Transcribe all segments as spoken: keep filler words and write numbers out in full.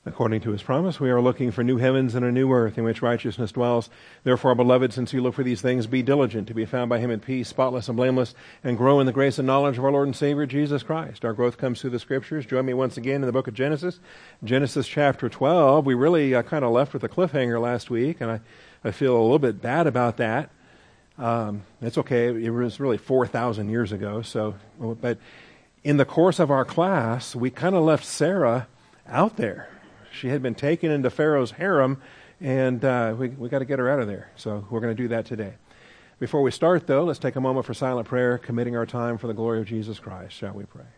According to his promise, we are looking for new heavens and a new earth in which righteousness dwells. Therefore, beloved, since you look for these things, be diligent to be found by him in peace, spotless and blameless, and grow in the grace and knowledge of our Lord and Savior, Jesus Christ. Our growth comes through the Scriptures. Join me once again in the book of Genesis. Genesis chapter twelve. We really uh, kind of left with a cliffhanger last week, and I, I feel a little bit bad about that. Um, it's okay. It was really four thousand years ago. So, but in the course of our class, we kind of left Sarah out there. She had been taken into Pharaoh's harem, and uh, we we got to get her out of there. So we're going to do that today. Before we start, though, let's take a moment for silent prayer, committing our time for the glory of Jesus Christ. Shall we pray?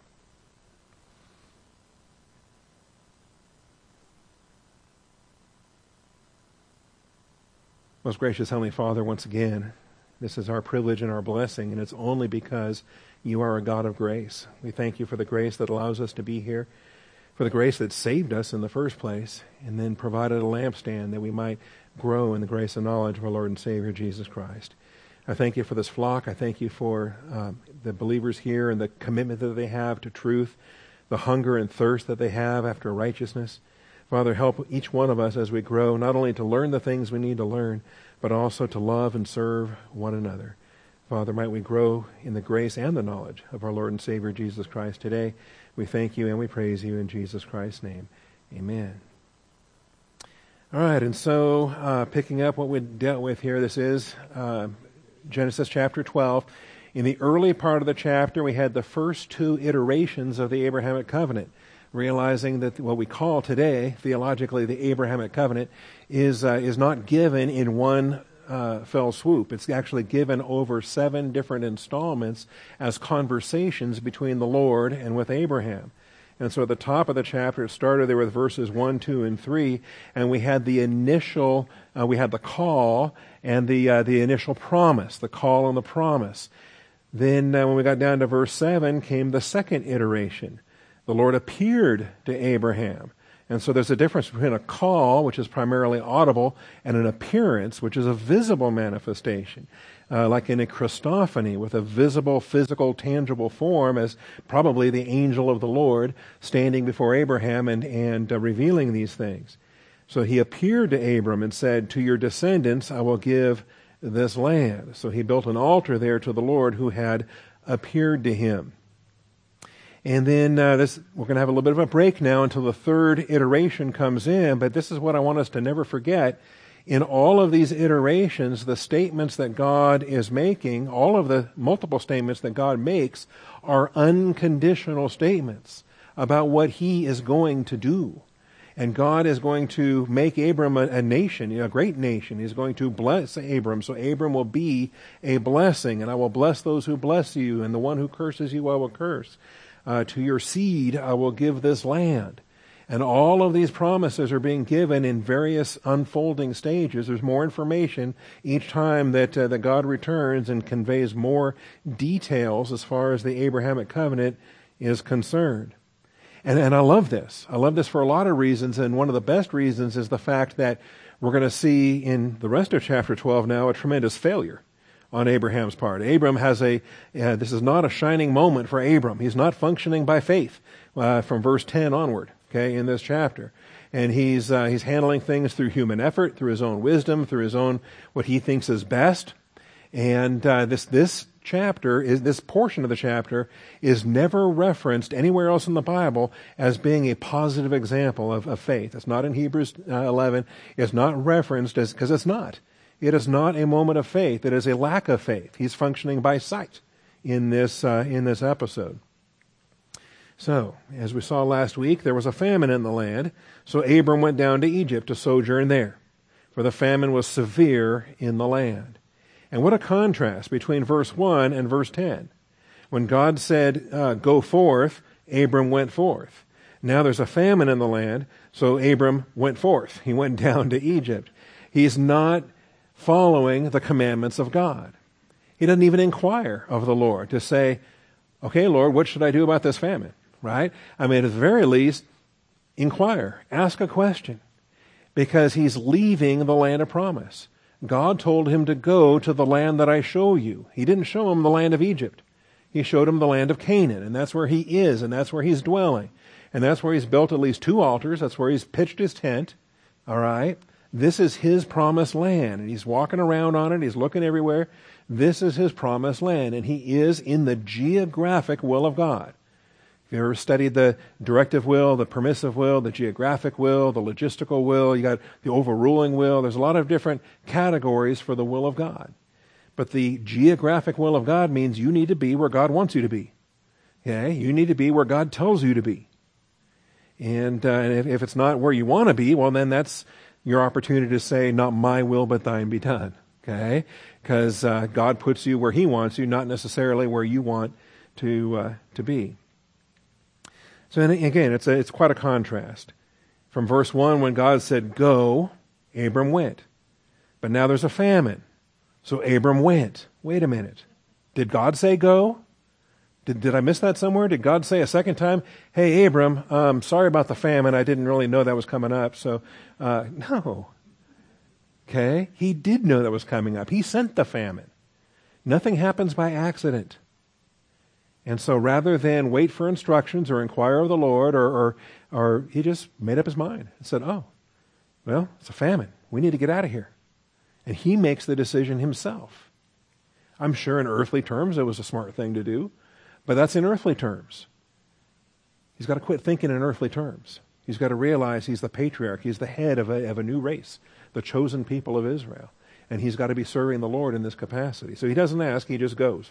Most gracious Heavenly Father, once again, this is our privilege and our blessing, and it's only because you are a God of grace. We thank you for the grace that allows us to be here, for the grace that saved us in the first place, and then provided a lampstand that we might grow in the grace and knowledge of our Lord and Savior, Jesus Christ. I thank you for this flock. I thank you for uh, the believers here and the commitment that they have to truth, the hunger and thirst that they have after righteousness. Father, help each one of us as we grow, not only to learn the things we need to learn, but also to love and serve one another. Father, might we grow in the grace and the knowledge of our Lord and Savior, Jesus Christ, today. We thank you and we praise you in Jesus Christ's name. Amen. All right, and so uh, picking up what we dealt with here, this is uh, Genesis chapter twelve. In the early part of the chapter, we had the first two iterations of the Abrahamic covenant, realizing that what we call today, theologically, the Abrahamic covenant, is uh, is not given in one Uh, fell swoop. It's actually given over seven different installments as conversations between the Lord and with Abraham. And so at the top of the chapter, it started there with verses one, two, and three, and we had the initial, uh, we had the call and the uh, the initial promise, the call and the promise. Then uh, when we got down to verse seven, came the second iteration. The Lord appeared to Abraham. And so there's a difference between a call, which is primarily audible, and an appearance, which is a visible manifestation, uh, like in a Christophany, with a visible, physical, tangible form as probably the angel of the Lord standing before Abraham and, and uh, revealing these things. So he appeared to Abram and said, "To your descendants I will give this land." So he built an altar there to the Lord who had appeared to him. And then uh, this, we're going to have a little bit of a break now until the third iteration comes in, but this is what I want us to never forget. In all of these iterations, the statements that God is making, all of the multiple statements that God makes, are unconditional statements about what he is going to do. And God is going to make Abram a, a nation, a great nation. He's going to bless Abram, so Abram will be a blessing. And I will bless those who bless you, and the one who curses you I will curse. Uh, to your seed I will give this land. And all of these promises are being given in various unfolding stages. There's more information each time that, uh, that God returns and conveys more details as far as the Abrahamic covenant is concerned. And, and I love this. I love this for a lot of reasons, and one of the best reasons is the fact that we're going to see in the rest of chapter twelve now a tremendous failure on Abraham's part. Abram has a, uh, this is not a shining moment for Abram. He's not functioning by faith uh, from verse ten onward, okay, in this chapter. And he's uh, he's handling things through human effort, through his own wisdom, through his own, what he thinks is best. And uh, this this chapter, is this portion of the chapter, is never referenced anywhere else in the Bible as being a positive example of, of faith. It's not in Hebrews uh, eleven. It's not referenced as, because it's not. It is not a moment of faith. It is a lack of faith. He's functioning by sight in this uh, in this episode. So, as we saw last week, there was a famine in the land, so Abram went down to Egypt to sojourn there, for the famine was severe in the land. And what a contrast between verse one and verse ten. When God said, uh, go forth, Abram went forth. Now there's a famine in the land, so Abram went forth. He went down to Egypt. He's not following the commandments of God. He doesn't even inquire of the Lord to say, okay, Lord, what should I do about this famine? Right? I mean, at the very least, inquire, ask a question, because he's leaving the land of promise. God told him to go to the land that I show you. He didn't show him the land of Egypt. He showed him the land of Canaan, and that's where he is, and that's where he's dwelling. And that's where he's built at least two altars. That's where he's pitched his tent. All right? This is his promised land. And he's walking around on it. He's looking everywhere. This is his promised land. And he is in the geographic will of God. If you ever studied the directive will, the permissive will, the geographic will, the logistical will, you got the overruling will. There's a lot of different categories for the will of God. But the geographic will of God means you need to be where God wants you to be. Okay? You need to be where God tells you to be. And, uh, and if, if it's not where you want to be, well, then that's your opportunity to say, not my will, but thine be done. Okay? Because uh, God puts you where he wants you, not necessarily where you want to uh, to be. So again, it's a, it's quite a contrast. From verse one, when God said, go, Abram went. But now there's a famine. So Abram went. Wait a minute. Did God say go? Did, did I miss that somewhere? Did God say a second time, hey, Abram, um, sorry about the famine. I didn't really know that was coming up. So, uh, no. Okay? He did know that was coming up. He sent the famine. Nothing happens by accident. And so rather than wait for instructions or inquire of the Lord, or, or, or he just made up his mind and said, oh, well, it's a famine. We need to get out of here. And he makes the decision himself. I'm sure in earthly terms it was a smart thing to do, but that's in earthly terms. He's got to quit thinking in earthly terms. He's got to realize he's the patriarch. He's the head of a, of a new race, the chosen people of Israel. And he's got to be serving the Lord in this capacity. So he doesn't ask, he just goes.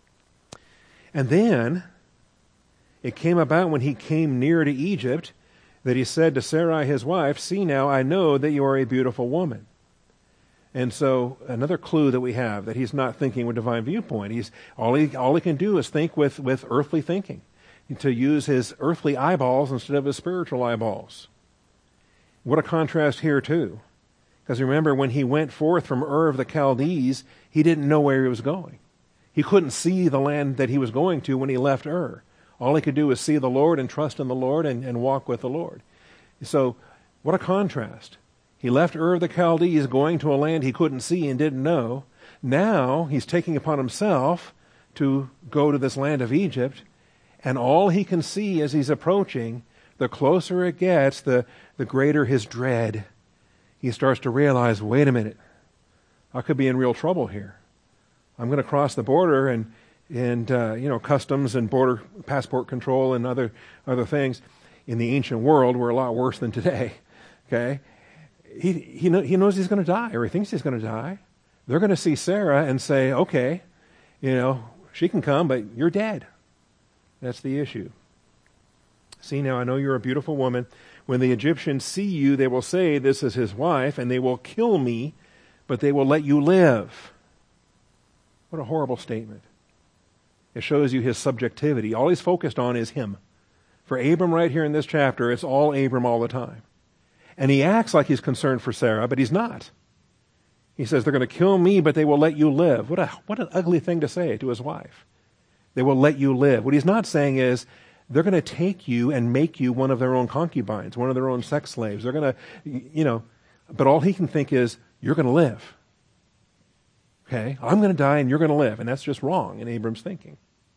And then it came about when he came near to Egypt that he said to Sarai his wife, see now, I know that you are a beautiful woman. And so another clue that we have that he's not thinking with divine viewpoint. He's all he all he can do is think with, with earthly thinking, to use his earthly eyeballs instead of his spiritual eyeballs. What a contrast here too. Because remember, when he went forth from Ur of the Chaldees, he didn't know where he was going. He couldn't see the land that he was going to when he left Ur. All he could do was see the Lord and trust in the Lord and, and walk with the Lord. So what a contrast. He left Ur of the Chaldees going to a land he couldn't see and didn't know. Now he's taking upon himself to go to this land of Egypt, and all he can see as he's approaching, the closer it gets, the, the greater his dread. He starts to realize, wait a minute, I could be in real trouble here. I'm going to cross the border, and and uh, you know, customs and border passport control and other other things in the ancient world were a lot worse than today. Okay, he he know, he knows he's going to die, or he thinks he's going to die. They're going to see Sarah and say, okay, you know, she can come, but you're dead. That's the issue. See now, I know you're a beautiful woman. When the Egyptians see you, they will say, this is his wife, and they will kill me, but they will let you live. What a horrible statement. It shows you his subjectivity. All he's focused on is him. For Abram right here in this chapter, it's all Abram all the time. And he acts like he's concerned for Sarah, but he's not. He says, they're going to kill me, but they will let you live. What a what an ugly thing to say to his wife. They will let you live. What he's not saying is, they're going to take you and make you one of their own concubines, one of their own sex slaves. They're going to, you know, but all he can think is, you're going to live. Okay, I'm going to die and you're going to live. And that's just wrong in Abram's thinking.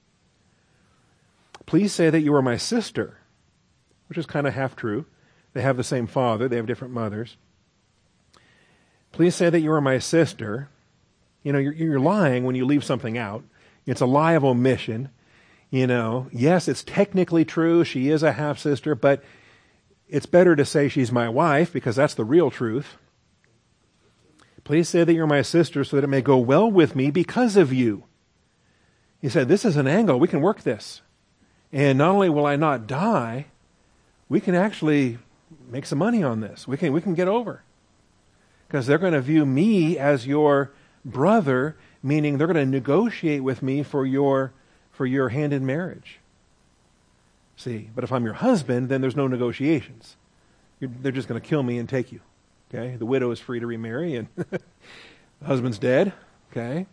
Please say that you are my sister, which is kind of half true. They have the same father. They have different mothers. Please say that you are my sister. You know, you're, you're lying when you leave something out. It's a lie of omission. You know, yes, it's technically true. She is a half-sister, but it's better to say she's my wife because that's the real truth. Please say that you're my sister so that it may go well with me because of you. He said, this is an angle. We can work this. And not only will I not die, we can actually make some money on this. We can, we can get over. Because they're going to view me as your brother, meaning they're going to negotiate with me for your, for your hand in marriage. See, but if I'm your husband, then there's no negotiations. You're, they're just going to kill me and take you. Okay, the widow is free to remarry, and the husband's dead. Okay,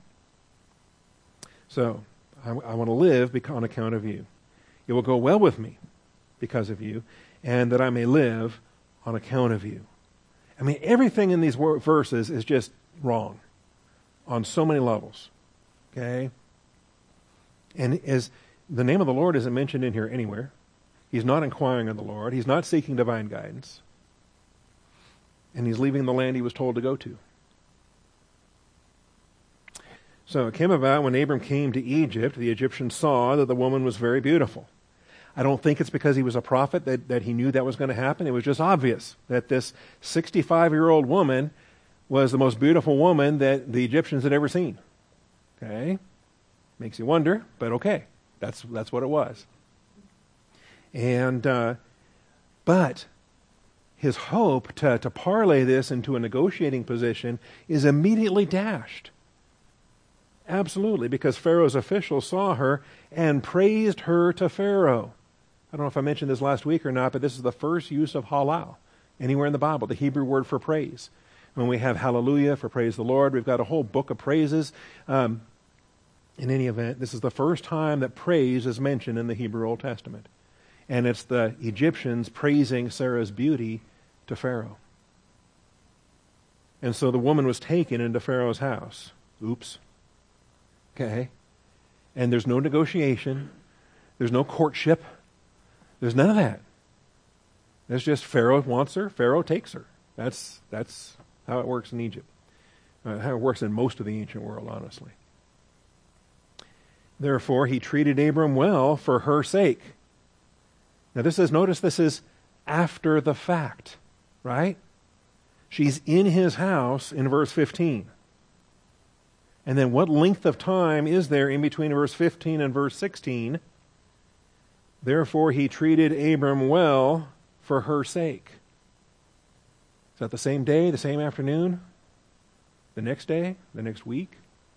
so I, I want to live on account of you. It will go well with me because of you, and that I may live on account of you. I mean, everything in these verses is just wrong on so many levels. Okay, and is the name of the Lord isn't mentioned in here anywhere. He's not inquiring of the Lord. He's not seeking divine guidance. And he's leaving the land he was told to go to. So it came about when Abram came to Egypt, the Egyptians saw that the woman was very beautiful. I don't think it's because he was a prophet that, that he knew that was going to happen. It was just obvious that this sixty-five-year-old woman was the most beautiful woman that the Egyptians had ever seen. Okay? Makes you wonder, but okay. That's that's what it was. And, uh, but his hope to, to parlay this into a negotiating position is immediately dashed. Absolutely, because Pharaoh's officials saw her and praised her to Pharaoh. I don't know if I mentioned this last week or not, but this is the first use of halal anywhere in the Bible, the Hebrew word for praise. When we have hallelujah for praise the Lord, we've got a whole book of praises. Um, in any event, this is the first time that praise is mentioned in the Hebrew Old Testament. And it's the Egyptians praising Sarah's beauty to Pharaoh. And so the woman was taken into Pharaoh's house. Oops. Okay. And there's no negotiation. There's no courtship. There's none of that. It's just Pharaoh wants her, Pharaoh takes her. That's that's how it works in Egypt. Uh, how it works in most of the ancient world, honestly. Therefore, he treated Abram well for her sake. Now this is, notice this is after the fact, right? She's in his house in verse fifteen. And then what length of time is there in between verse fifteen and verse sixteen? Therefore he treated Abram well for her sake. Is that the same day, the same afternoon, the next day, the next week?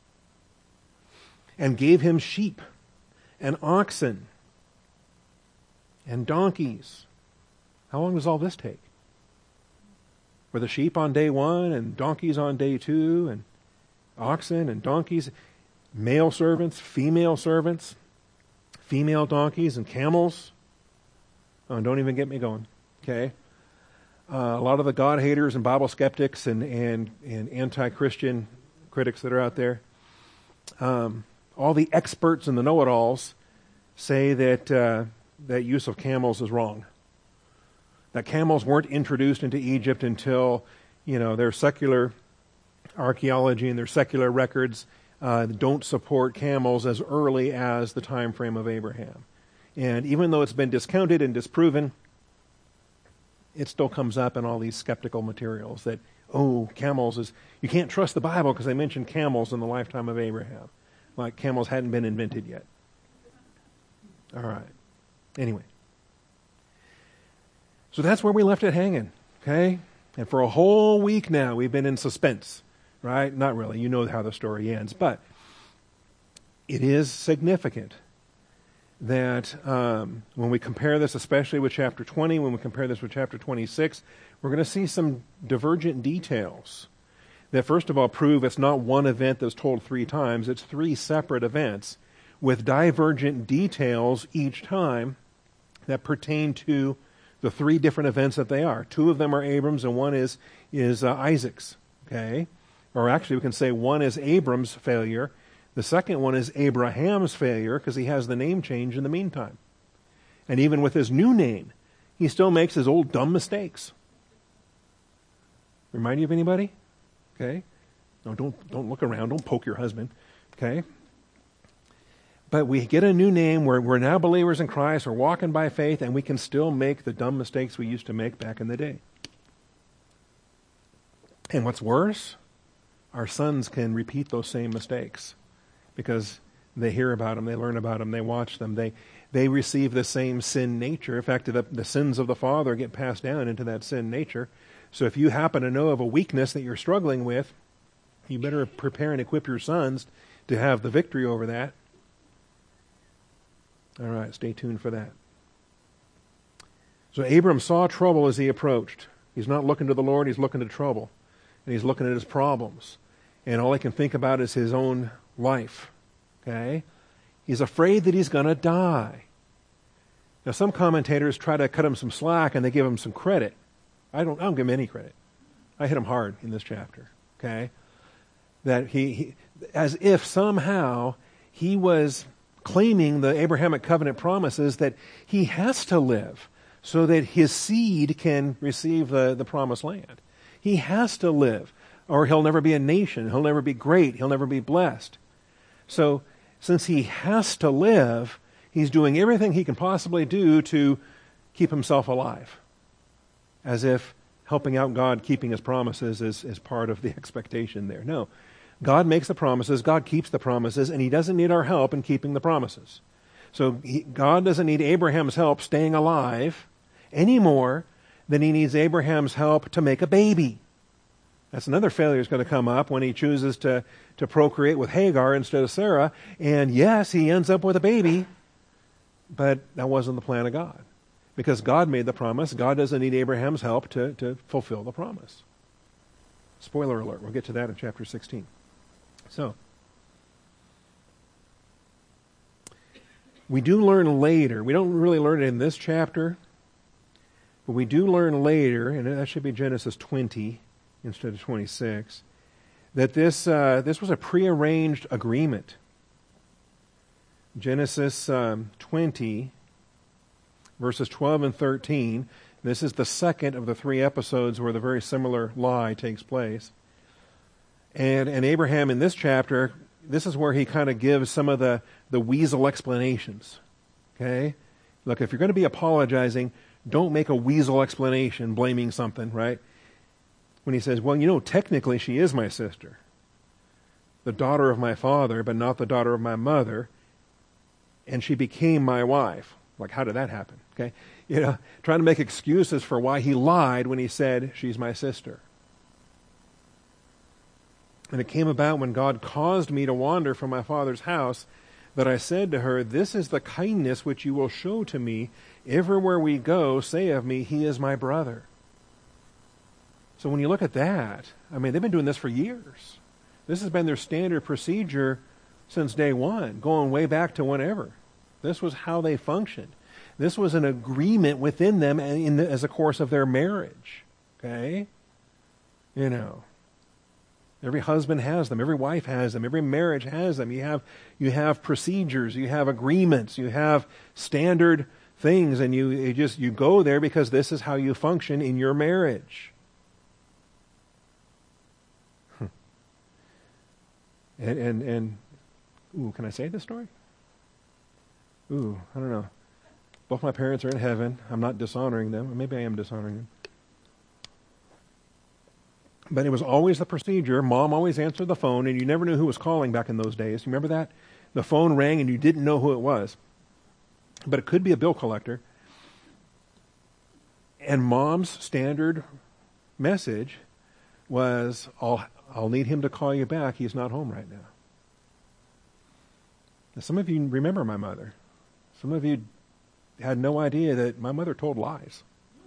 And gave him sheep and oxen and donkeys. How long does all this take? Were the sheep on day one and donkeys on day two and oxen and donkeys, male servants, female servants, female donkeys and camels? Oh, don't even get me going. Okay? Uh, a lot of the God haters and Bible skeptics and, and, and anti-Christian critics that are out there, um, all the experts and the know-it-alls say that uh, that use of camels is wrong. That camels weren't introduced into Egypt until, you know, their secular archaeology and their secular records uh, don't support camels as early as the time frame of Abraham. And even though it's been discounted and disproven, it still comes up in all these skeptical materials that, oh, camels is, you can't trust the Bible because they mentioned camels in the lifetime of Abraham. Like camels hadn't been invented yet. All right. Anyway. So that's where we left it hanging, okay? And for a whole week now, we've been in suspense, right? Not really. You know how the story ends. But it is significant that um, when we compare this, especially with chapter twenty, when we compare this with chapter twenty-six, we're going to see some divergent details that, first of all, prove it's not one event that's told three times. It's three separate events with divergent details each time that pertain to the three different events that they are. Two of them are Abram's and one is, is uh, Isaac's. Okay? Or actually, we can say one is Abram's failure. The second one is Abraham's failure because he has the name change in the meantime. And even with his new name, he still makes his old dumb mistakes. Remind you of anybody? Okay? No, don't, don't look around. Don't poke your husband. Okay? But we get a new name. We're, we're now believers in Christ. We're walking by faith, and we can still make the dumb mistakes we used to make back in the day. And what's worse, our sons can repeat those same mistakes because they hear about them, they learn about them, they watch them, they they receive the same sin nature. In fact, the, the sins of the father get passed down into that sin nature. So if you happen to know of a weakness that you're struggling with, you better prepare and equip your sons to have the victory over that. All right, stay tuned for that. So Abram saw trouble as he approached. He's not looking to the Lord, he's looking to trouble. And he's looking at his problems. And all he can think about is his own life. Okay? He's afraid that he's going to die. Now, some commentators try to cut him some slack and they give him some credit. I don't, I don't give him any credit. I hit him hard in this chapter. Okay? That he, he as if somehow he was claiming the Abrahamic covenant promises that he has to live so that his seed can receive the, the promised land. He has to live, or he'll never be a nation. He'll never be great. He'll never be blessed. So since he has to live, he's doing everything he can possibly do to keep himself alive, as if helping out God keeping his promises is, is part of the expectation there. No. God makes the promises, God keeps the promises, and he doesn't need our help in keeping the promises. So he, God doesn't need Abraham's help staying alive any more than he needs Abraham's help to make a baby. That's another failure that's going to come up when he chooses to, to procreate with Hagar instead of Sarah. And yes, he ends up with a baby, but that wasn't the plan of God. Because God made the promise, God doesn't need Abraham's help to, to fulfill the promise. Spoiler alert, we'll get to that in chapter sixteen. So, we do learn later, we don't really learn it in this chapter, but we do learn later, and that should be Genesis twenty instead of twenty-six, that this uh, this was a prearranged agreement. Genesis um, twenty, verses twelve and thirteen, this is the second of the three episodes where the very similar lie takes place. And, and Abraham in this chapter, this is where he kind of gives some of the, the weasel explanations. Okay? Look, if you're going to be apologizing, don't make a weasel explanation blaming something, right? When he says, well, you know, technically she is my sister, the daughter of my father, but not the daughter of my mother, and she became my wife. Like, how did that happen? Okay? You know, trying to make excuses for why he lied when he said, she's my sister. And it came about when God caused me to wander from my father's house that I said to her, this is the kindness which you will show to me. Everywhere we go, say of me, he is my brother. So when you look at that, I mean, they've been doing this for years. This has been their standard procedure since day one, going way back to whenever. This was how they functioned. This was an agreement within them in the, as a course of their marriage. Okay? You know. Every husband has them. Every wife has them. Every marriage has them. You have, you have procedures. You have agreements. You have standard things. And you, you just, you go there because this is how you function in your marriage. and, and, and, ooh, can I say this story? Ooh, I don't know. Both my parents are in heaven. I'm not dishonoring them. Or maybe I am dishonoring them. But it was always the procedure. Mom always answered the phone, and you never knew who was calling back in those days. You remember that? The phone rang, and you didn't know who it was. But it could be a bill collector. And Mom's standard message was, I'll, I'll need him to call you back. He's not home right now. Now, some of you remember my mother. Some of you had no idea that my mother told lies.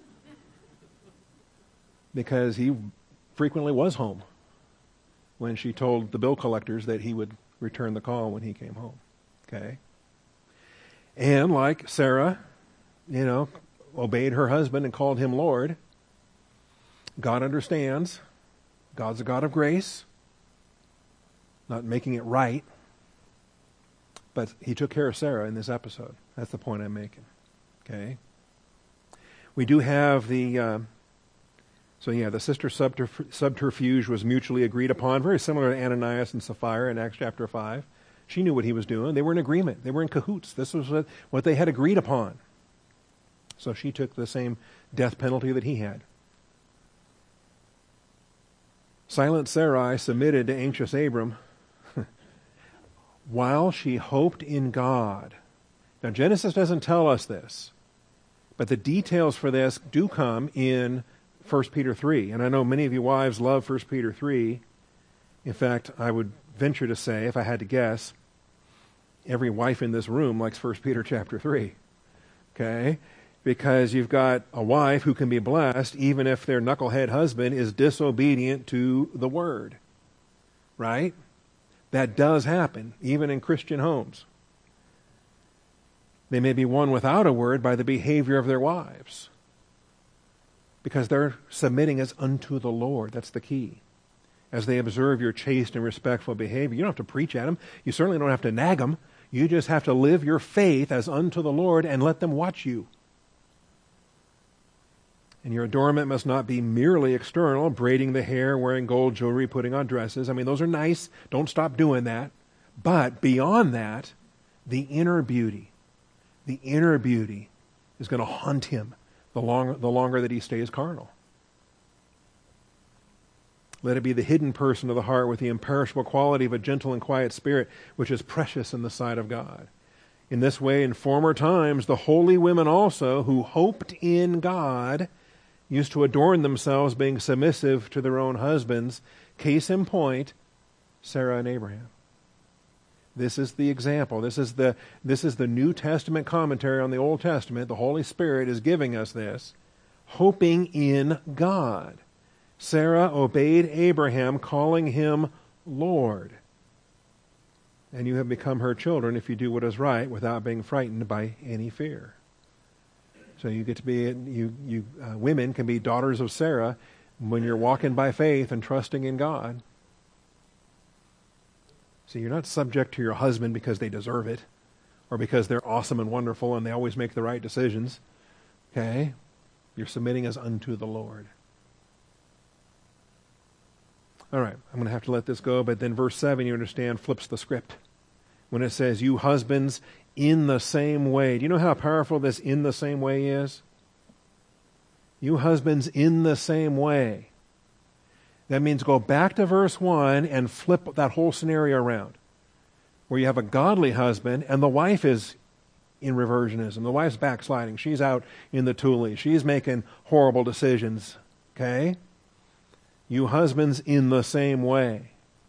Because he frequently was home when she told the bill collectors that he would return the call when he came home. Okay? And like Sarah, you know, obeyed her husband and called him Lord, God understands. God's a God of grace, not making it right. But he took care of Sarah in this episode. That's the point I'm making. Okay? We do have the... Uh, So yeah, the sister subterf- subterfuge was mutually agreed upon, very similar to Ananias and Sapphira in Acts chapter five. She knew what he was doing. They were in agreement. They were in cahoots. This was what, what they had agreed upon. So she took the same death penalty that he had. Silent Sarai submitted to anxious Abram while she hoped in God. Now Genesis doesn't tell us this, but the details for this do come in First Peter three, and I know many of you wives love First Peter three. In fact, I would venture to say, if I had to guess, every wife in this room likes First Peter chapter three. Okay? Because you've got a wife who can be blessed even if their knucklehead husband is disobedient to the word. Right? That does happen, even in Christian homes. They may be won without a word by the behavior of their wives, because they're submitting as unto the Lord. That's the key. As they observe your chaste and respectful behavior, you don't have to preach at them. You certainly don't have to nag them. You just have to live your faith as unto the Lord and let them watch you. And your adornment must not be merely external, braiding the hair, wearing gold jewelry, putting on dresses. I mean, those are nice. Don't stop doing that. But beyond that, the inner beauty, the inner beauty is going to haunt him the longer, the longer that he stays carnal. Let it be the hidden person of the heart with the imperishable quality of a gentle and quiet spirit, which is precious in the sight of God. In this way, in former times, the holy women also, who hoped in God, used to adorn themselves, being submissive to their own husbands. Case in point, Sarah and Abraham. This is the example. This is the, this is the New Testament commentary on the Old Testament. The Holy Spirit is giving us this. Hoping in God. Sarah obeyed Abraham, calling him Lord. And you have become her children if you do what is right without being frightened by any fear. So you get to be, you, you uh, women can be daughters of Sarah when you're walking by faith and trusting in God. See, you're not subject to your husband because they deserve it or because they're awesome and wonderful and they always make the right decisions. Okay? You're submitting as unto the Lord. All right, I'm going to have to let this go, but then verse seven, you understand, flips the script. When it says, you husbands, in the same way. Do you know how powerful this in the same way is? You husbands, in the same way. That means go back to verse one and flip that whole scenario around. Where you have a godly husband and the wife is in reversionism. The wife's backsliding. She's out in the tule. She's making horrible decisions. Okay? You husbands, in the same way.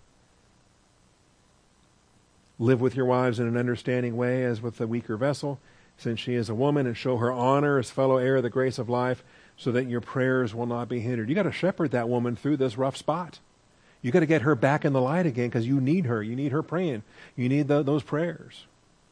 Live with your wives in an understanding way as with the weaker vessel, since she is a woman, and show her honor as fellow heir of the grace of life, so that your prayers will not be hindered. You got to shepherd that woman through this rough spot. You got to get her back in the light again because you need her. You need her praying. You need the, those prayers.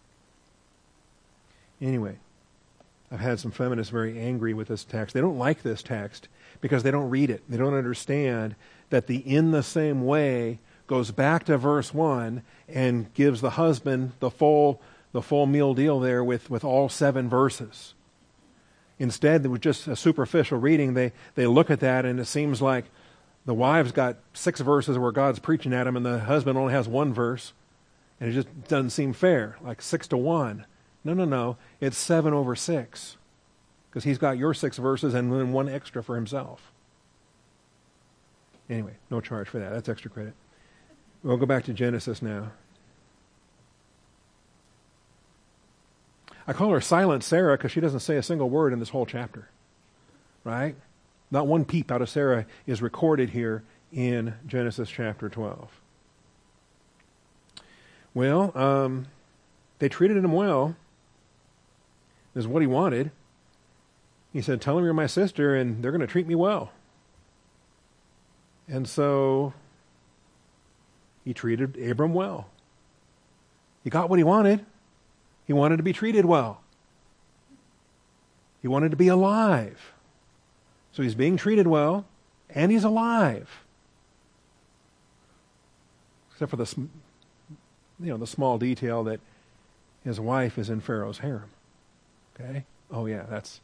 Anyway, I've had some feminists very angry with this text. They don't like this text because they don't read it. They don't understand that the in the same way goes back to verse one and gives the husband the full the full meal deal there with, with all seven verses. Instead, with just a superficial reading, they, they look at that and it seems like the wife's got six verses where God's preaching at him and the husband only has one verse. And it just doesn't seem fair, like six to one. No, no, no. It's seven over six. Because he's got your six verses and then one extra for himself. Anyway, no charge for that. That's extra credit. We'll go back to Genesis now. I call her Silent Sarah because she doesn't say a single word in this whole chapter. Right? Not one peep out of Sarah is recorded here in Genesis chapter twelve. Well, um, they treated him well. This is what he wanted. He said, tell them you're my sister and they're going to treat me well. And so he treated Abram well. He got what he wanted. He wanted to be treated well. He wanted to be alive. So he's being treated well and he's alive. Except for the, you know, the small detail that his wife is in Pharaoh's harem. Okay? Oh yeah, that's,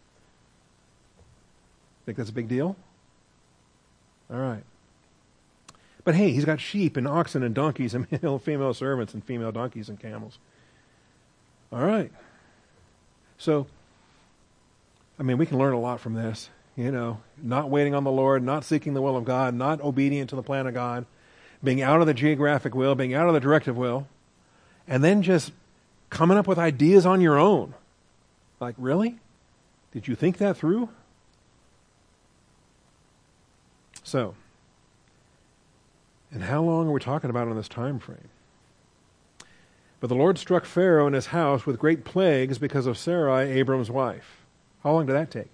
think that's a big deal? All right. But hey, he's got sheep and oxen and donkeys and male, female servants and female donkeys and camels. All right. So, I mean, we can learn a lot from this. You know, not waiting on the Lord, not seeking the will of God, not obedient to the plan of God, being out of the geographic will, being out of the directive will, and then just coming up with ideas on your own. Like, really? Did you think that through? So, and how long are we talking about on this time frame? But the Lord struck Pharaoh and his house with great plagues because of Sarai, Abram's wife. How long did that take?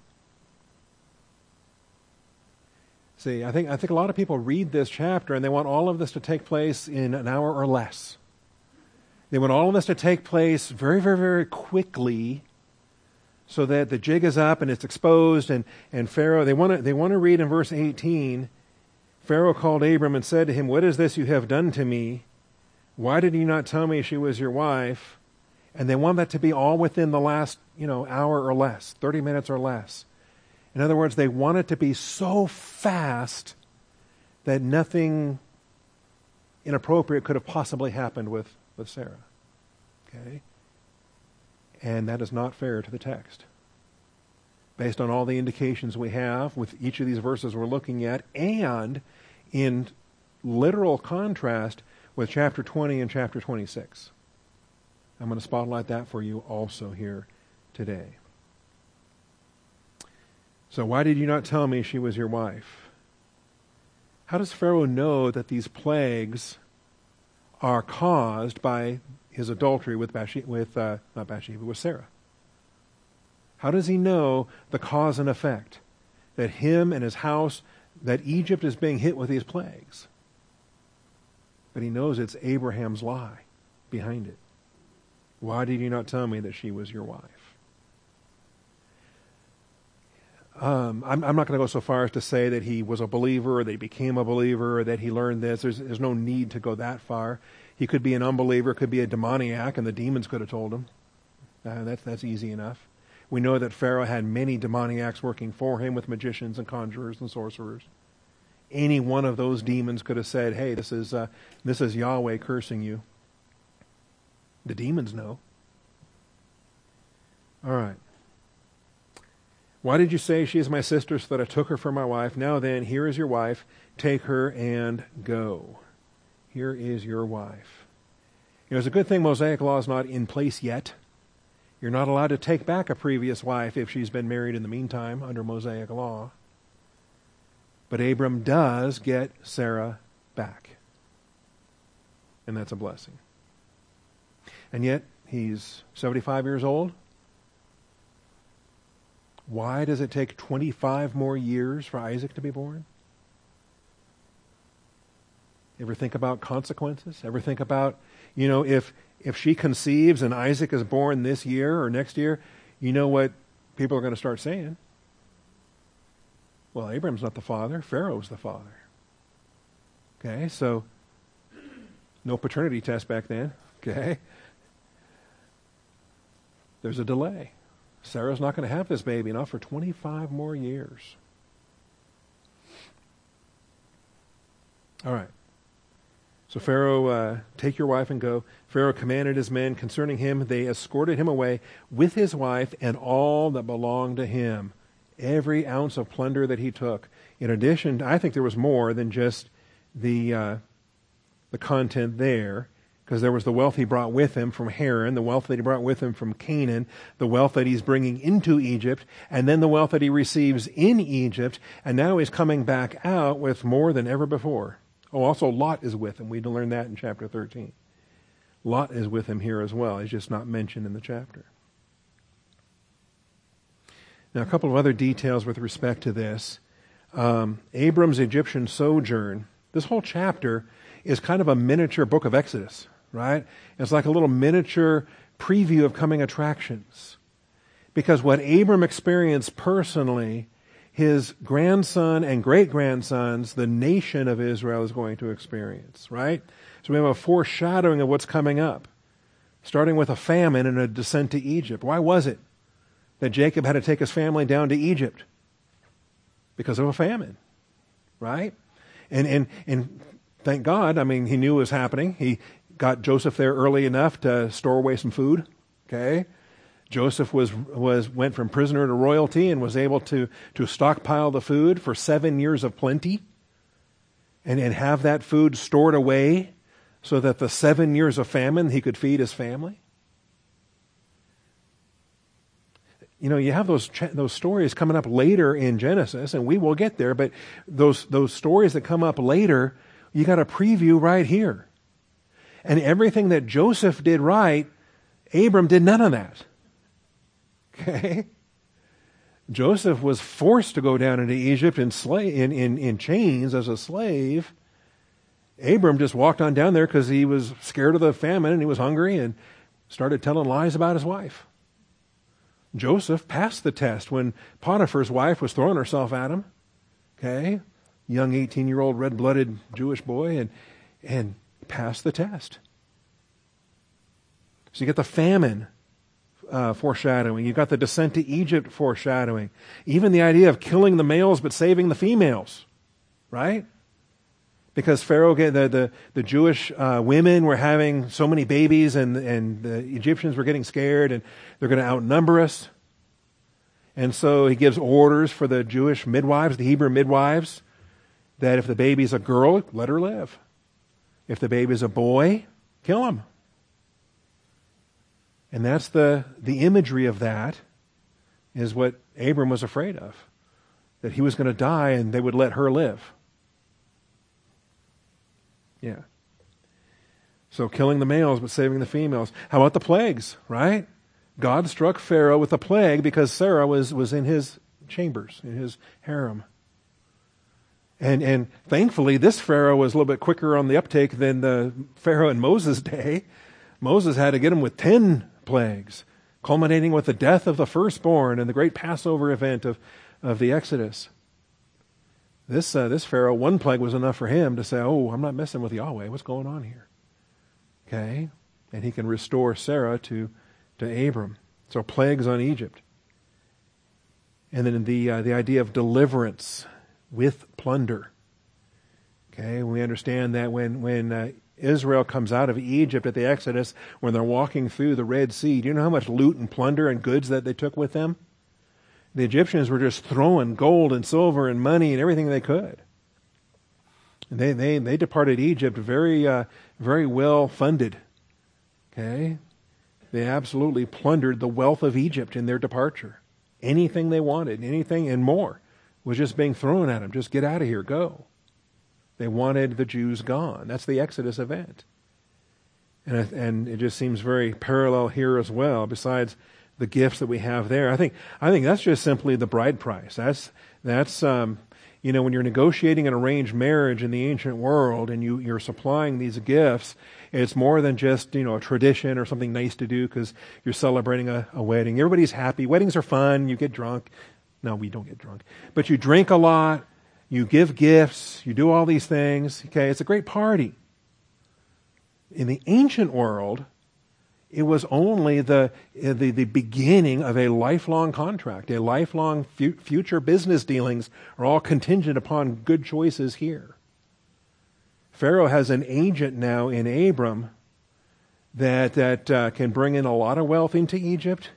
See, I think I think a lot of people read this chapter and they want all of this to take place in an hour or less. They want all of this to take place very, very, very quickly so that the jig is up and it's exposed and, and Pharaoh, they want to they want to read in verse eighteen, Pharaoh called Abram and said to him, what is this you have done to me? Why did you not tell me she was your wife? And they want that to be all within the last, you know, hour or less, thirty minutes or less. In other words, they want it to be so fast that nothing inappropriate could have possibly happened with, with Sarah. Okay? And that is not fair to the text. Based on all the indications we have with each of these verses we're looking at, and in literal contrast with chapter twenty and chapter twenty-six. I'm going to spotlight that for you also here today. So why did you not tell me she was your wife? How does Pharaoh know that these plagues are caused by his adultery with Bathsheba, with uh, not Bathsheba, with Sarah? How does he know the cause and effect? That him and his house, that Egypt is being hit with these plagues. But he knows it's Abraham's lie behind it. Why did you not tell me that she was your wife? Um, I'm, I'm not going to go so far as to say that he was a believer, or that he became a believer, or that he learned this. There's, there's no need to go that far. He could be an unbeliever, could be a demoniac, and the demons could have told him. Uh, that's, that's easy enough. We know that Pharaoh had many demoniacs working for him with magicians and conjurers and sorcerers. Any one of those demons could have said, hey, this is, uh, this is Yahweh cursing you. The demons know. All right. Why did you say she is my sister so that I took her for my wife? Now then, here is your wife. Take her and go. Here is your wife. You know, it's a good thing Mosaic law is not in place yet. You're not allowed to take back a previous wife if she's been married in the meantime under Mosaic law. But Abram does get Sarah back. And that's a blessing. And yet, he's seventy-five years old. Why does it take twenty-five more years for Isaac to be born? Ever think about consequences? Ever think about, you know, if if she conceives and Isaac is born this year or next year, you know what people are going to start saying? Well, Abraham's not the father. Pharaoh's the father. Okay, so no paternity test back then. Okay. There's a delay. Sarah's not going to have this baby not for twenty-five more years. All right. So Pharaoh, uh, take your wife and go. Pharaoh commanded his men concerning him. They escorted him away with his wife and all that belonged to him. Every ounce of plunder that he took. In addition, I think there was more than just the uh, the content there, because there was the wealth he brought with him from Haran, the wealth that he brought with him from Canaan, the wealth that he's bringing into Egypt, and then the wealth that he receives in Egypt, and now he's coming back out with more than ever before. Oh, also Lot is with him. We learn that in chapter thirteen. Lot is with him here as well. He's just not mentioned in the chapter. Now, a couple of other details with respect to this. Um, Abram's Egyptian sojourn, this whole chapter is kind of a miniature book of Exodus, right? It's like a little miniature preview of coming attractions. Because what Abram experienced personally, his grandson and great-grandsons, the nation of Israel, is going to experience, right? So we have a foreshadowing of what's coming up, starting with a famine and a descent to Egypt. Why was it that Jacob had to take his family down to Egypt? Because of a famine, right? And and and thank God, I mean, he knew it was happening. He got Joseph there early enough to store away some food, okay? Joseph was was went from prisoner to royalty and was able to, to stockpile the food for seven years of plenty and, and have that food stored away so that the seven years of famine he could feed his family. You know, you have those those stories coming up later in Genesis, and we will get there, but those those stories that come up later, you got a preview right here. And everything that Joseph did right, Abram did none of that. Okay? Joseph was forced to go down into Egypt in, slave, in, in, in chains as a slave. Abram just walked on down there because he was scared of the famine and he was hungry and started telling lies about his wife. Joseph passed the test when Potiphar's wife was throwing herself at him. Okay? Young eighteen-year-old red-blooded Jewish boy, and, and passed the test. So you get the famine uh, foreshadowing. You've got the descent to Egypt foreshadowing. Even the idea of killing the males but saving the females, right? Because Pharaoh, the the, the Jewish uh, women were having so many babies, and and the Egyptians were getting scared, and they're going to outnumber us. And so he gives orders for the Jewish midwives, the Hebrew midwives, that if the baby's a girl, let her live. If the baby's a boy, kill him. And that's the, the imagery of that is what Abram was afraid of. That he was going to die and they would let her live. Yeah. So killing the males but saving the females. How about the plagues, right? God struck Pharaoh with a plague because Sarah was, was in his chambers, in his harem. And and thankfully, this Pharaoh was a little bit quicker on the uptake than the Pharaoh in Moses' day. Moses had to get him with ten plagues, culminating with the death of the firstborn and the great Passover event of, of the Exodus. This uh, this Pharaoh, one plague was enough for him to say, oh, I'm not messing with Yahweh. What's going on here? Okay? And he can restore Sarah to to Abram. So plagues on Egypt. And then the uh, the idea of deliverance with plunder. Okay, we understand that when when uh, Israel comes out of Egypt at the Exodus, when they're walking through the Red Sea, do you know how much loot and plunder and goods that they took with them? The Egyptians were just throwing gold and silver and money and everything they could. And they they they departed Egypt very uh, very well funded. Okay. They absolutely plundered the wealth of Egypt in their departure. Anything they wanted, anything and more, was just being thrown at them. Just get out of here, go. They wanted the Jews gone. That's the Exodus event. And, and it just seems very parallel here as well, besides the gifts that we have there. I think I think that's just simply the bride price. That's, that's um, you know, when you're negotiating an arranged marriage in the ancient world and you, you're supplying these gifts, it's more than just, you know, a tradition or something nice to do because you're celebrating a, a wedding. Everybody's happy. Weddings are fun. You get drunk. No, we don't get drunk. But you drink a lot. You give gifts. You do all these things. Okay, it's a great party. In the ancient world, it was only the, the, the beginning of a lifelong contract. A lifelong fu- future business dealings are all contingent upon good choices here. Pharaoh has an agent now in Abram that, that uh, can bring in a lot of wealth into Egypt.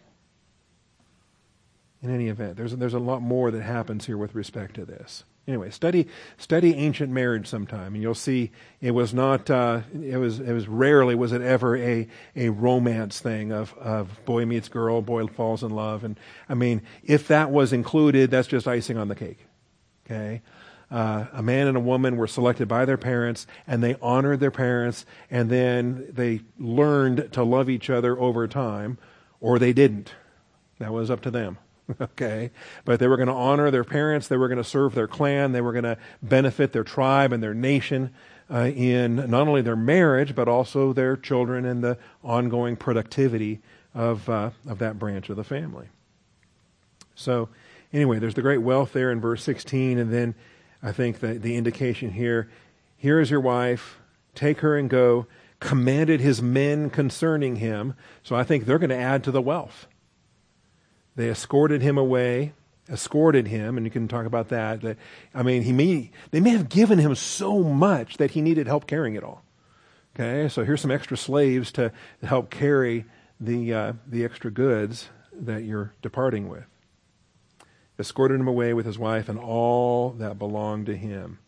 In any event, there's, there's a lot more that happens here with respect to this. Anyway, study study ancient marriage sometime, and you'll see it was not uh, it was it was rarely was it ever a a romance thing of of boy meets girl, boy falls in love, and I mean if that was included, that's just icing on the cake. Okay, uh, a man and a woman were selected by their parents, and they honored their parents, and then they learned to love each other over time, or they didn't. That was up to them. Okay, but they were going to honor their parents, they were going to serve their clan, they were going to benefit their tribe and their nation uh, in not only their marriage, but also their children and the ongoing productivity of uh, of that branch of the family. So anyway, there's the great wealth there in verse sixteen, and then I think the, the indication here, here is your wife, take her and go, commanded his men concerning him. So I think they're going to add to the wealth. They escorted him away, escorted him, and you can talk about that. that I mean, he may, they may have given him so much that he needed help carrying it all. Okay, so here's some extra slaves to help carry the uh, the extra goods that you're departing with. Escorted him away with his wife and all that belonged to him.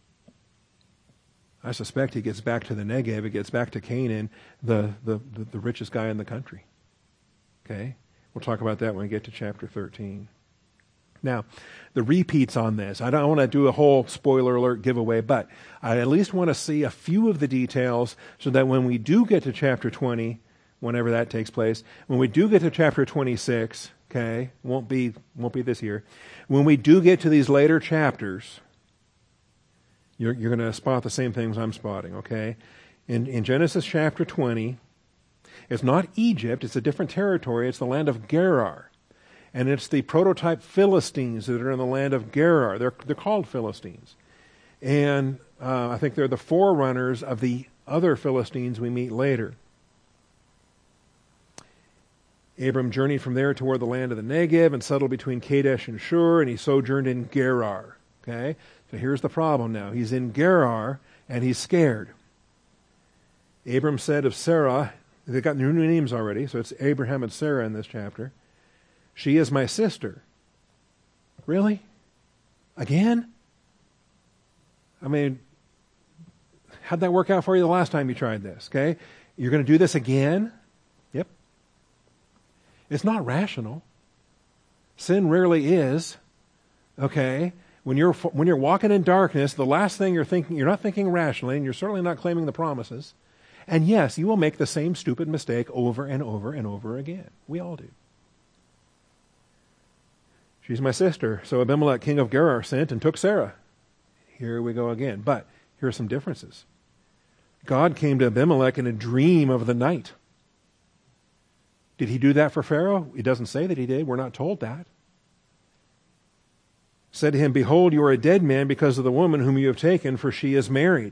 I suspect he gets back to the Negev, he gets back to Canaan, the, the, the, the richest guy in the country. Okay? We'll talk about that when we get to chapter thirteen. Now, the repeats on this. I don't want to do a whole spoiler alert giveaway, but I at least want to see a few of the details so that when we do get to chapter twenty, whenever that takes place, when we do get to chapter twenty-six, okay, won't be won't be this year. When we do get to these later chapters, you're, you're going to spot the same things I'm spotting, okay? In, in Genesis chapter twenty, it's not Egypt, it's a different territory. It's the land of Gerar. And it's the prototype Philistines that are in the land of Gerar. They're, they're called Philistines. And uh, I think they're the forerunners of the other Philistines we meet later. Abram journeyed from there toward the land of the Negev and settled between Kadesh and Shur, and he sojourned in Gerar. Okay? So here's the problem now. He's in Gerar, and he's scared. Abram said of Sarah, they've got new names already, so it's Abraham and Sarah in this chapter. She is my sister. Really? Again? I mean, how'd that work out for you the last time you tried this? Okay? You're going to do this again? Yep. It's not rational. Sin rarely is. Okay? When you're when you're walking in darkness, the last thing you're thinking, you're not thinking rationally, and you're certainly not claiming the promises. And yes, you will make the same stupid mistake over and over and over again. We all do. She's my sister. So Abimelech, king of Gerar, sent and took Sarah. Here we go again. But here are some differences. God came to Abimelech in a dream of the night. Did he do that for Pharaoh? He doesn't say that he did. We're not told that. Said to him, behold, you are a dead man because of the woman whom you have taken, for she is married.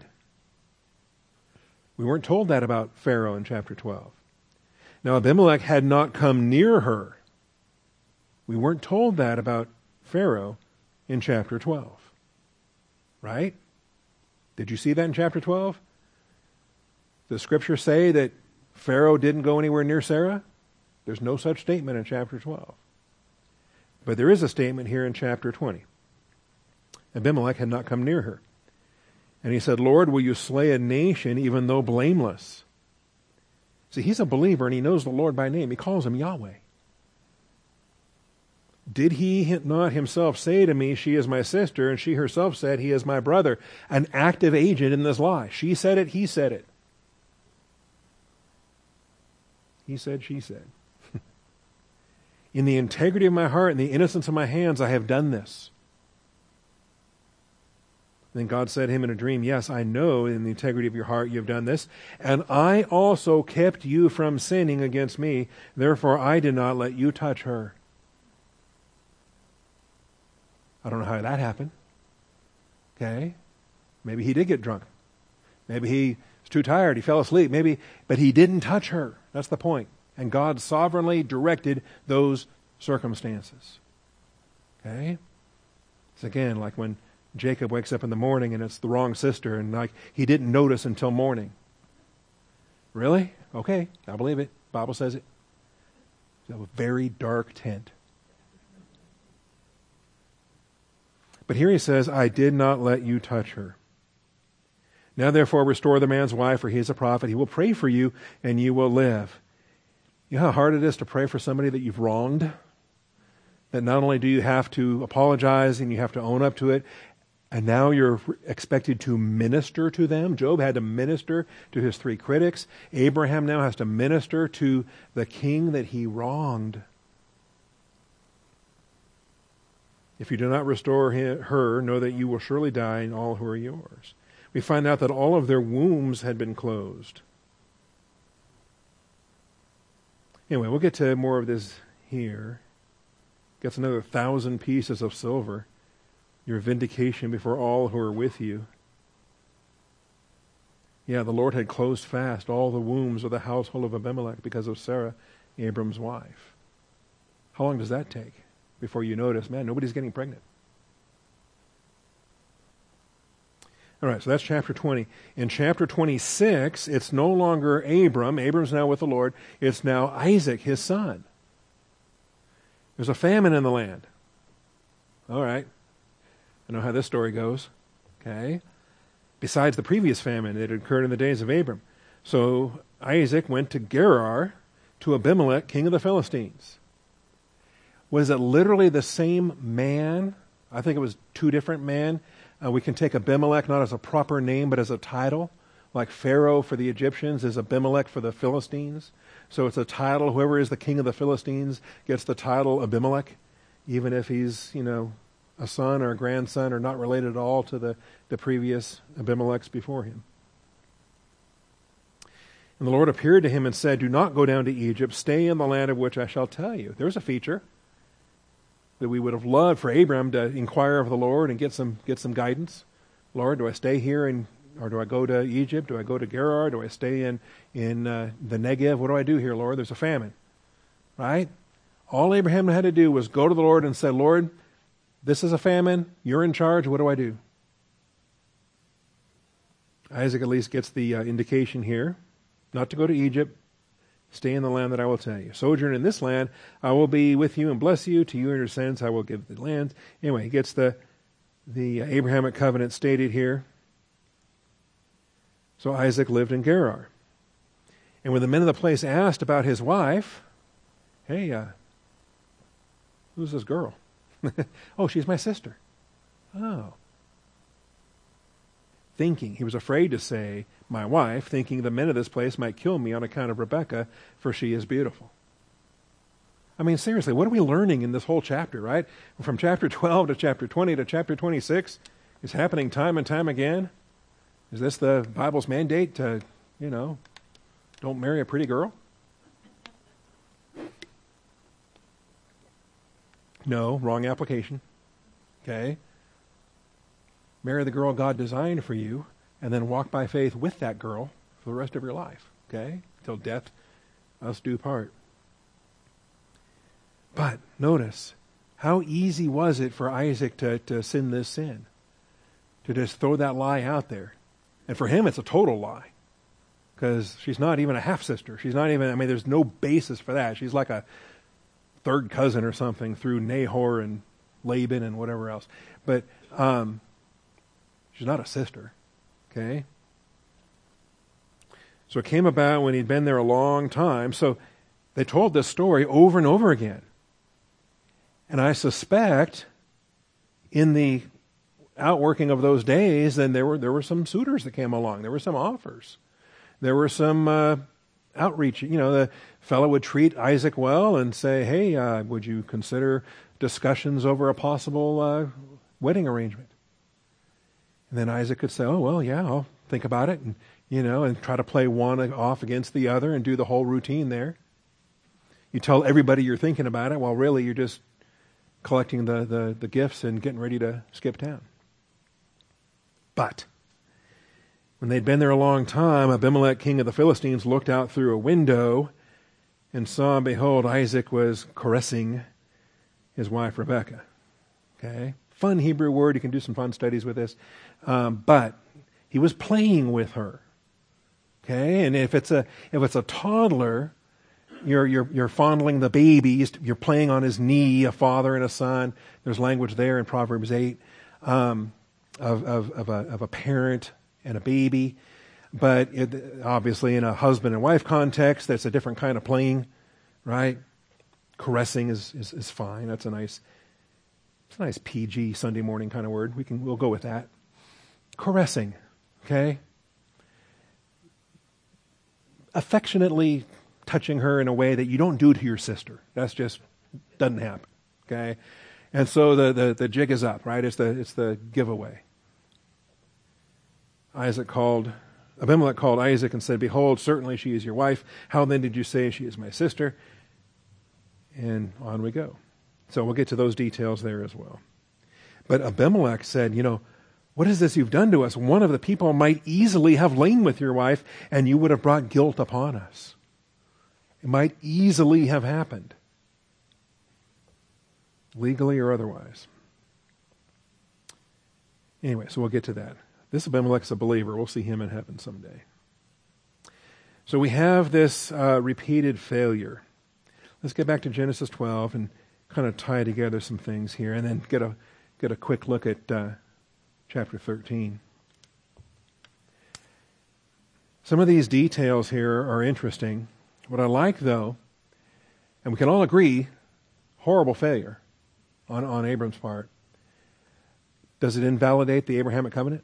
We weren't told that about Pharaoh in chapter twelve. Now Abimelech had not come near her. We weren't told that about Pharaoh in chapter twelve. Right? Did you see that in chapter twelve? Does Scripture say that Pharaoh didn't go anywhere near Sarah? There's no such statement in chapter twelve. But there is a statement here in chapter twenty. Abimelech had not come near her. And he said, Lord, will you slay a nation even though blameless? See, he's a believer and he knows the Lord by name. He calls him Yahweh. Did he not himself say to me, she is my sister, and she herself said, he is my brother? An active agent in this lie. She said it, he said it. He said, she said. In the integrity of my heart and the innocence of my hands, I have done this. Then God said to him in a dream, yes, I know in the integrity of your heart you have done this, and I also kept you from sinning against me. Therefore I did not let you touch her. I don't know how that happened. Okay? Maybe he did get drunk. Maybe he was too tired. He fell asleep. Maybe, but he didn't touch her. That's the point. And God sovereignly directed those circumstances. Okay? It's again like when Jacob wakes up in the morning and it's the wrong sister, and like he didn't notice until morning. Really? Okay, I believe it. Bible says it. It's a very dark tent. But here he says, I did not let you touch her. Now therefore restore the man's wife, for he is a prophet. He will pray for you, and you will live. You know how hard it is to pray for somebody that you've wronged? That not only do you have to apologize and you have to own up to it, and now you're expected to minister to them. Job had to minister to his three critics. Abraham now has to minister to the king that he wronged. If you do not restore her, know that you will surely die, and all who are yours. We find out that all of their wombs had been closed. Anyway, we'll get to more of this here. Gets another thousand pieces of silver. Your vindication before all who are with you. Yeah, the Lord had closed fast all the wombs of the household of Abimelech because of Sarah, Abram's wife. How long does that take before you notice, man, nobody's getting pregnant? All right, so that's chapter twenty. In chapter twenty-six, it's no longer Abram. Abram's now with the Lord. It's now Isaac, his son. There's a famine in the land. All right. I know how this story goes. Okay. Besides the previous famine that had occurred in the days of Abram. So Isaac went to Gerar to Abimelech, king of the Philistines. Was it literally the same man? I think it was two different men. Uh, we can take Abimelech not as a proper name, but as a title. Like Pharaoh for the Egyptians is Abimelech for the Philistines. So it's a title. Whoever is the king of the Philistines gets the title Abimelech, even if he's, you know, a son or a grandson or not related at all to the, the previous Abimelechs before him. And the Lord appeared to him and said, do not go down to Egypt. Stay in the land of which I shall tell you. There's a feature that we would have loved for Abram to inquire of the Lord and get some get some guidance. Lord, do I stay here in, or do I go to Egypt? Do I go to Gerar? Do I stay in, in uh, the Negev? What do I do here, Lord? There's a famine. right? All Abraham had to do was go to the Lord and say, Lord, this is a famine. You're in charge. What do I do? Isaac at least gets the uh, indication here, not to go to Egypt. Stay in the land that I will tell you. Sojourn in this land, I will be with you and bless you. To you and your descendants I will give the land. Anyway, he gets the, the Abrahamic covenant stated here. So Isaac lived in Gerar. And when the men of the place asked about his wife, hey, uh, who's this girl? Oh, she's my sister. Oh. Thinking, he was afraid to say, my wife, thinking the men of this place might kill me on account of Rebekah, for she is beautiful. I mean, seriously, what are we learning in this whole chapter, right? From chapter twelve to chapter twenty to chapter twenty-six, it's happening time and time again. Is this the Bible's mandate to, you know, don't marry a pretty girl? No, wrong application. Okay? Marry the girl God designed for you, and then walk by faith with that girl for the rest of your life. Okay? Till death us do part. But notice, how easy was it for Isaac to, to sin this sin? To just throw that lie out there. And for him, it's a total lie. Because she's not even a half-sister. She's not even, I mean, there's no basis for that. She's like a third cousin or something through Nahor and Laban and whatever else. But um, she's not a sister. Okay? So it came about when he'd been there a long time. So they told this story over and over again. And I suspect in the outworking of those days, then there were there were some suitors that came along. There were some offers. There were some uh, outreach. You know, the fellow would treat Isaac well and say, hey, uh, would you consider discussions over a possible uh, wedding arrangement? And then Isaac could say, oh, well, yeah, I'll think about it. And, you know, and try to play one off against the other and do the whole routine there. You tell everybody you're thinking about it, while really you're just collecting the, the, the gifts and getting ready to skip town. But when they'd been there a long time, Abimelech, king of the Philistines, looked out through a window and saw, and behold, Isaac was caressing his wife Rebekah. Okay? Fun Hebrew word. You can do some fun studies with this. Um, but he was playing with her. Okay? And if it's a if it's a toddler, you're you're you're fondling the baby. You're playing on his knee, a father and a son. There's language there in Proverbs eight um, of of of a of a parent and a baby. But it, obviously in a husband and wife context, that's a different kind of playing, right? Caressing is, is, is fine. That's a nice, it's a nice P G Sunday morning kind of word. We can, we'll go with that. Caressing, okay? Affectionately touching her in a way that you don't do to your sister. That's just, doesn't happen, okay? And so the, the, the jig is up, right? It's the, it's the giveaway. Isaac called, Abimelech called Isaac and said, behold, certainly she is your wife. How then did you say she is my sister? And on we go. So we'll get to those details there as well. But Abimelech said, you know, what is this you've done to us? One of the people might easily have lain with your wife, and you would have brought guilt upon us. It might easily have happened, legally or otherwise. Anyway, so we'll get to that. This Abimelech's a believer. We'll see him in heaven someday. So we have this uh, repeated failure. Let's get back to Genesis twelve and kind of tie together some things here, and then get a get a quick look at uh, chapter thirteen. Some of these details here are interesting. What I like, though, and we can all agree, horrible failure on, on Abram's part. Does it invalidate the Abrahamic covenant?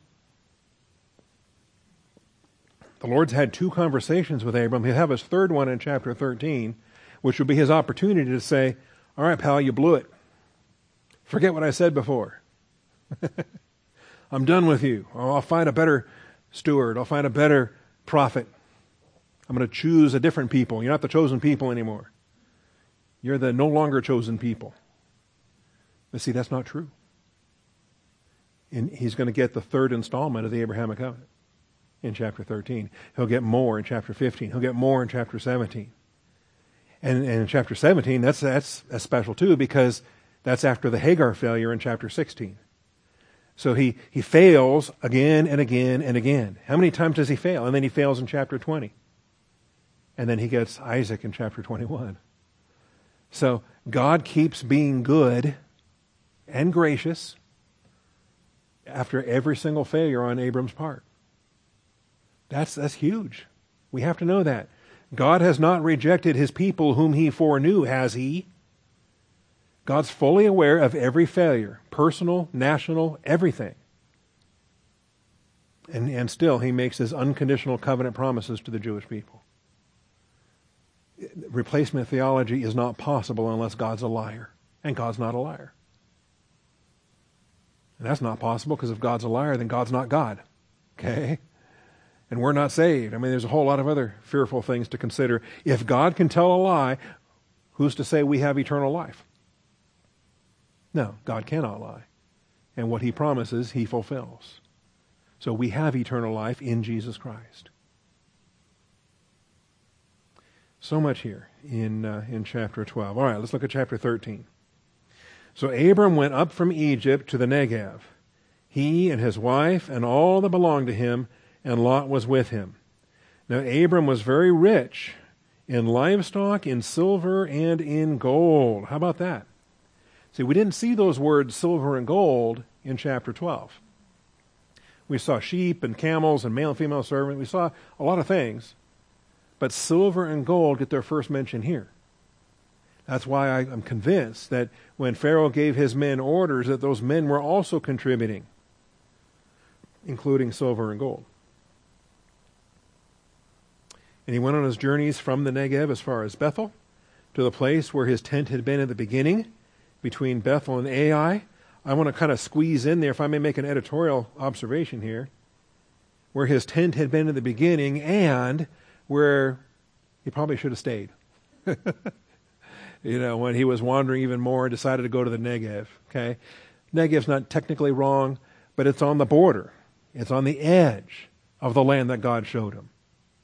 The Lord's had two conversations with Abram. He'll have his third one in chapter thirteen, which will be his opportunity to say, all right, pal, you blew it. Forget what I said before. I'm done with you. I'll find a better steward. I'll find a better prophet. I'm going to choose a different people. You're not the chosen people anymore. You're the no longer chosen people. But see, that's not true. And he's going to get the third installment of the Abrahamic covenant in chapter thirteen. He'll get more in chapter fifteen. He'll get more in chapter seventeen. And, and in chapter seventeen, that's, that's, that's special too, because that's after the Hagar failure in chapter sixteen. So he, he fails again and again and again. How many times does he fail? And then he fails in chapter twenty. And then he gets Isaac in chapter twenty-one. So God keeps being good and gracious after every single failure on Abram's part. That's, that's huge. We have to know that. God has not rejected his people whom he foreknew, has he? God's fully aware of every failure, personal, national, everything. And, and still, he makes his unconditional covenant promises to the Jewish people. Replacement theology is not possible unless God's a liar. And God's not a liar. And that's not possible because if God's a liar, then God's not God. Okay? And we're not saved. I mean, there's a whole lot of other fearful things to consider. If God can tell a lie, who's to say we have eternal life? No, God cannot lie. And what he promises, he fulfills. So we have eternal life in Jesus Christ. So much here in uh, in chapter twelve. All right, let's look at chapter thirteen. So Abram went up from Egypt to the Negev, he and his wife and all that belonged to him, and Lot was with him. Now Abram was very rich in livestock, in silver, and in gold. How about that? See, we didn't see those words silver and gold in chapter twelve. We saw sheep and camels and male and female servant. We saw a lot of things. But silver and gold get their first mention here. That's why I, I'm convinced that when Pharaoh gave his men orders, that those men were also contributing, including silver and gold. And he went on his journeys from the Negev as far as Bethel, to the place where his tent had been at the beginning, between Bethel and Ai. I want to kind of squeeze in there, if I may make an editorial observation here, where his tent had been at the beginning and where he probably should have stayed. You know, when he was wandering even more and decided to go to the Negev. Okay? Negev's not technically wrong, but it's on the border. It's on the edge of the land that God showed him.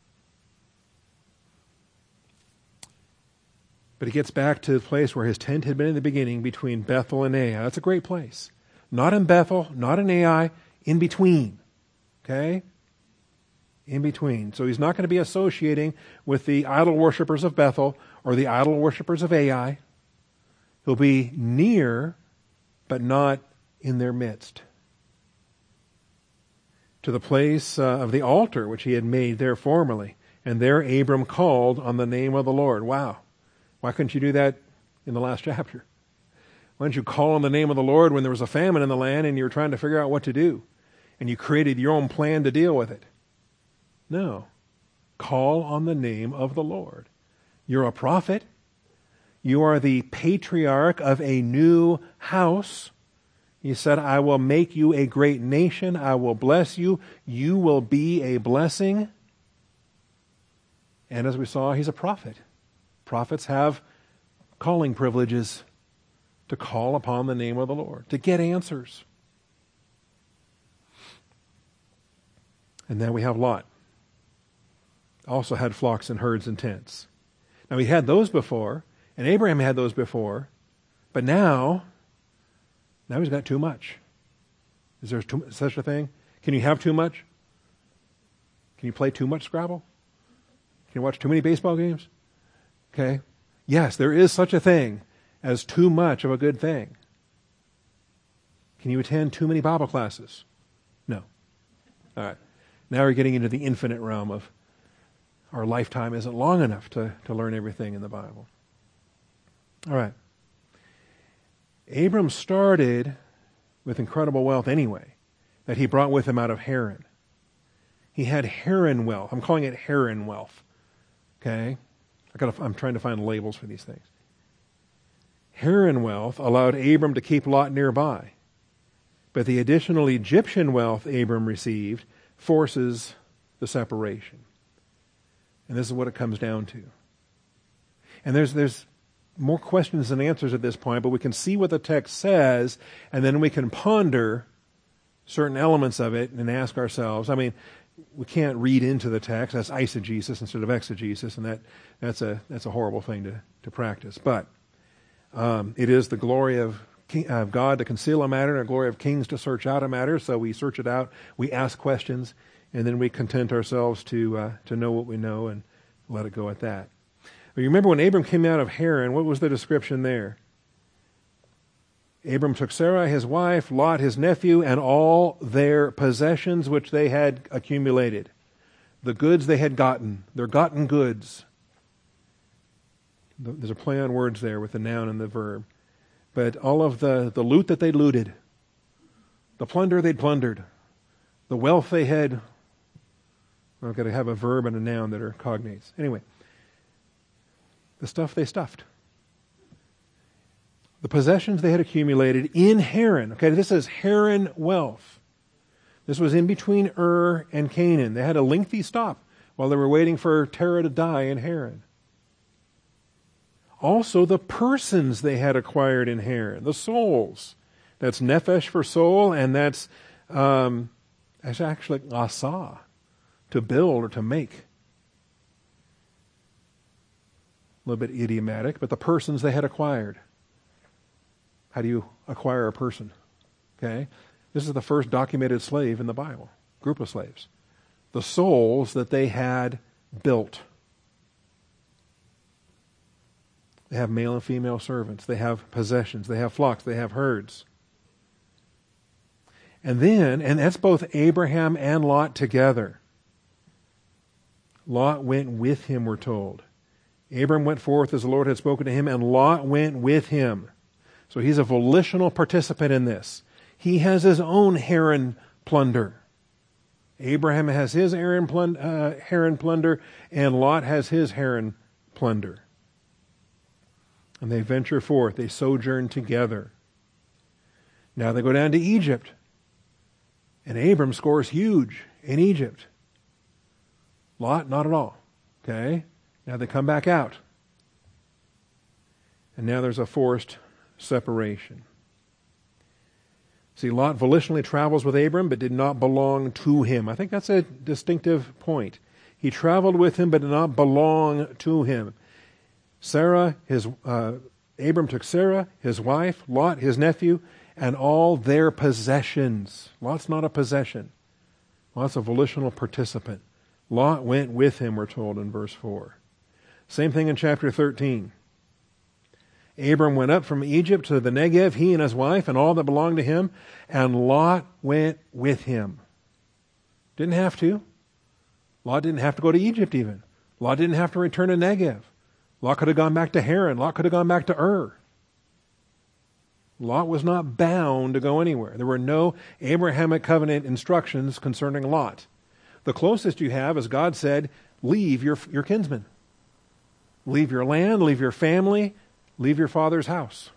But he gets back to the place where his tent had been in the beginning, between Bethel and Ai. That's a great place. Not in Bethel, not in Ai, in between. Okay? In between. So he's not going to be associating with the idol worshippers of Bethel or the idol worshippers of Ai. He'll be near, but not in their midst. To the place uh, of the altar which he had made there formerly. And there Abram called on the name of the Lord. Wow. Why couldn't you do that in the last chapter? Why didn't you call on the name of the Lord when there was a famine in the land and you were trying to figure out what to do? And you created your own plan to deal with it? No. Call on the name of the Lord. You're a prophet. You are the patriarch of a new house. He said, I will make you a great nation. I will bless you. You will be a blessing. And as we saw, he's a prophet. Prophets have calling privileges to call upon the name of the Lord, to get answers. And then we have Lot. Also had flocks and herds and tents. Now he had those before, and Abraham had those before, but now, now he's got too much. Is there too, such a thing? Can you have too much? Can you play too much Scrabble? Can you watch too many baseball games? Okay. Yes, there is such a thing as too much of a good thing. Can you attend too many Bible classes? No. All right. Now we're getting into the infinite realm of our lifetime isn't long enough to, to learn everything in the Bible. All right. Abram started with incredible wealth anyway, that he brought with him out of Haran. He had Haran wealth. I'm calling it Haran wealth. Okay? I gotta, I'm trying to find labels for these things. Haran wealth allowed Abram to keep Lot nearby. But the additional Egyptian wealth Abram received forces the separation. And this is what it comes down to. And there's there's more questions than answers at this point, but we can see what the text says, and then we can ponder certain elements of it and ask ourselves. I mean, we can't read into the text. That's eisegesis instead of exegesis, and that, that's a that's a horrible thing to, to practice. But um, it is the glory of, king, of God to conceal a matter, and the glory of kings to search out a matter. So we search it out, we ask questions, and then we content ourselves to uh, to know what we know and let it go at that. But you remember when Abram came out of Haran, what was the description there? Abram took Sarai, his wife, Lot, his nephew, and all their possessions which they had accumulated. The goods they had gotten, their gotten goods. There's a play on words there with the noun and the verb. But all of the, the loot that they looted, the plunder they'd plundered, the wealth they had, I've got to have a verb and a noun that are cognates. Anyway, the stuff they stuffed. The possessions they had accumulated in Haran. Okay, this is Haran wealth. This was in between Ur and Canaan. They had a lengthy stop while they were waiting for Terah to die in Haran. Also, the persons they had acquired in Haran, the souls. That's nephesh for soul, and that's, um, that's actually asa, to build or to make. A little bit idiomatic, but the persons they had acquired. How do you acquire a person? Okay? This is the first documented slave in the Bible, group of slaves. The souls that they had built. They have male and female servants. They have possessions. They have flocks. They have herds. And then, and that's both Abraham and Lot together. Lot went with him, we're told. Abram went forth as the Lord had spoken to him, and Lot went with him. So he's a volitional participant in this. He has his own Haran plunder. Abraham has his Haran plunder, uh, Haran plunder, and Lot has his Haran plunder. And they venture forth. They sojourn together. Now they go down to Egypt. And Abram scores huge in Egypt. Lot, not at all. Okay? Now they come back out. And now there's a forced separation. See, Lot volitionally travels with Abram, but did not belong to him. I think that's a distinctive point. He traveled with him, but did not belong to him. Sarah, his uh, Abram took Sarah, his wife, Lot, his nephew, and all their possessions. Lot's not a possession. Lot's a volitional participant. Lot went with him, we're told in verse four. Same thing in chapter thirteen. Abram went up from Egypt to the Negev, he and his wife and all that belonged to him, and Lot went with him. Didn't have to. Lot didn't have to go to Egypt even. Lot didn't have to return to Negev. Lot could have gone back to Haran. Lot could have gone back to Ur. Lot was not bound to go anywhere. There were no Abrahamic covenant instructions concerning Lot. The closest you have is God said, leave your, your kinsmen. Leave your land, leave your family, leave your father's house.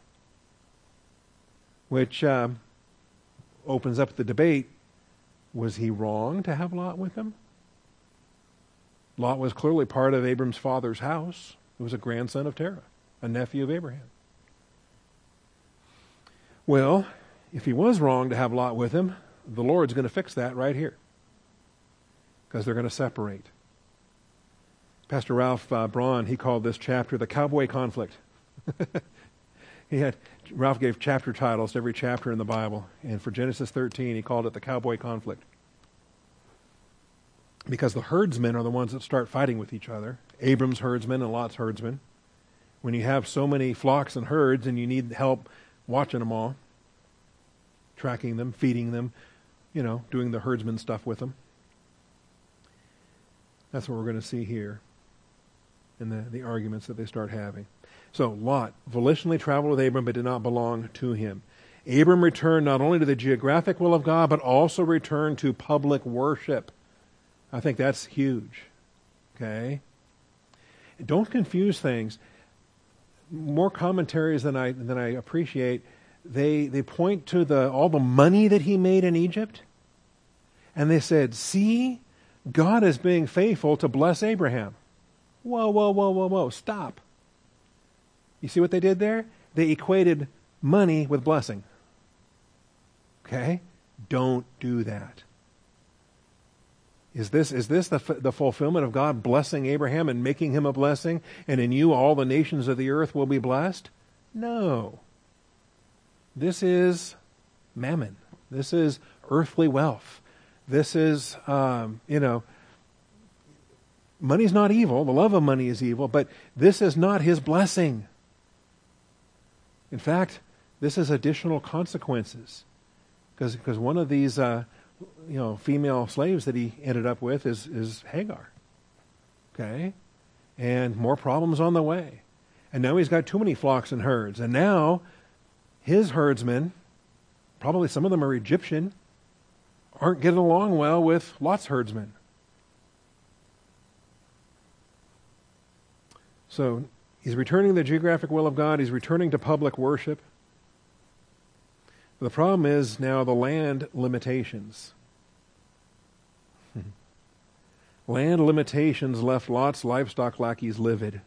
Which um, opens up the debate, was he wrong to have Lot with him? Lot was clearly part of Abram's father's house. He was a grandson of Terah, a nephew of Abraham. Well, if he was wrong to have Lot with him, the Lord's going to fix that right here. Because they're going to separate. Pastor Ralph uh, Braun, he called this chapter the cowboy conflict. he had Ralph gave chapter titles to every chapter in the Bible. And for Genesis thirteen, he called it the cowboy conflict. Because the herdsmen are the ones that start fighting with each other. Abram's herdsmen and Lot's herdsmen. When you have so many flocks and herds and you need help watching them all, tracking them, feeding them, you know, doing the herdsman stuff with them. That's what we're going to see here in the, the arguments that they start having. So Lot volitionally traveled with Abram but did not belong to him. Abram returned not only to the geographic will of God but also returned to public worship. I think that's huge. Okay? Don't confuse things. More commentaries than I than I appreciate, they they point to the all the money that he made in Egypt, and they said, see, God is being faithful to bless Abraham. Whoa, whoa, whoa, whoa, whoa, stop. You see what they did there? They equated money with blessing. Okay? Don't do that. Is this, is this the, the fulfillment of God blessing Abraham and making him a blessing, and in you all the nations of the earth will be blessed? No. This is mammon. This is earthly wealth. This is, um, you know, money's not evil. The love of money is evil, but this is not his blessing. In fact, this is additional consequences. Because because one of these, uh, you know, female slaves that he ended up with is, is Hagar. Okay? And more problems on the way. And now he's got too many flocks and herds. And now his herdsmen, probably some of them are Egyptian, aren't getting along well with Lot's herdsmen. So he's returning to the geographic will of God. He's returning to public worship. The problem is now the land limitations. Land limitations left Lot's livestock lackeys livid.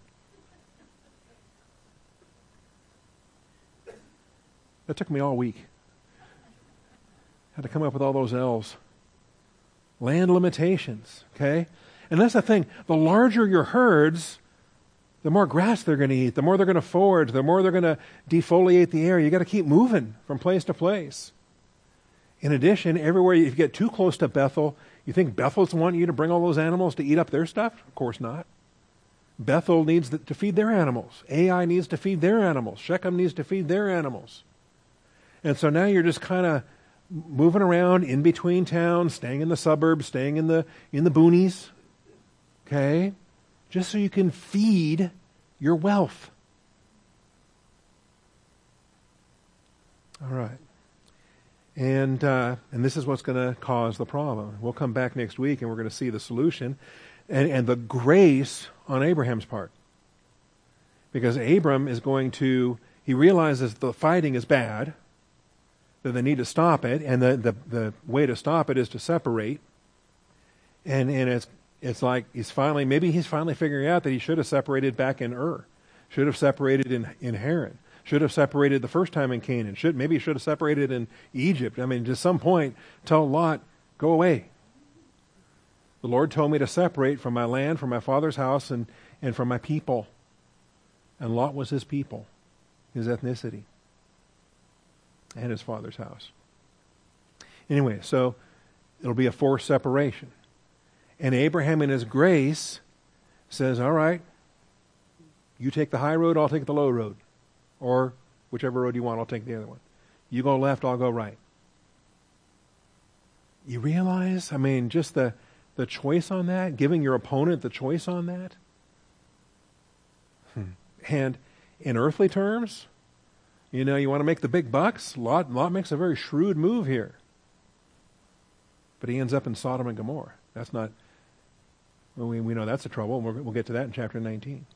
That took me all week. Had to come up with all those L's. Land limitations, okay? And that's the thing. The larger your herds, the more grass they're going to eat, the more they're going to forage, the more they're going to defoliate the area. You got to keep moving from place to place. In addition, everywhere if you get too close to Bethel, you think Bethel's wanting you to bring all those animals to eat up their stuff? Of course not. Bethel needs to feed their animals. Ai needs to feed their animals. Shechem needs to feed their animals. And so now you're just kind of moving around in between towns, staying in the suburbs, staying in the in the boonies. Okay? Just so you can feed your wealth. All right. And uh, and this is what's going to cause the problem. We'll come back next week and we're going to see the solution and, and the grace on Abraham's part. Because Abram is going to, he realizes the fighting is bad, that they need to stop it, and the, the, the way to stop it is to separate. And and it's It's like he's finally, maybe he's finally figuring out that he should have separated back in Ur. Should have separated in, in Haran. Should have separated the first time in Canaan. Should Maybe he should have separated in Egypt. I mean, to some point, tell Lot, go away. The Lord told me to separate from my land, from my father's house, and, and from my people. And Lot was his people, his ethnicity, and his father's house. Anyway, so it'll be a forced separation. And Abraham in his grace says, all right, you take the high road, I'll take the low road. Or whichever road you want, I'll take the other one. You go left, I'll go right. You realize, I mean, just the, the choice on that, giving your opponent the choice on that. Hmm. And in earthly terms, you know, you want to make the big bucks? Lot, Lot makes a very shrewd move here. But he ends up in Sodom and Gomorrah. That's not, well, we, we know that's the trouble, and we'll, we'll get to that in chapter nineteen.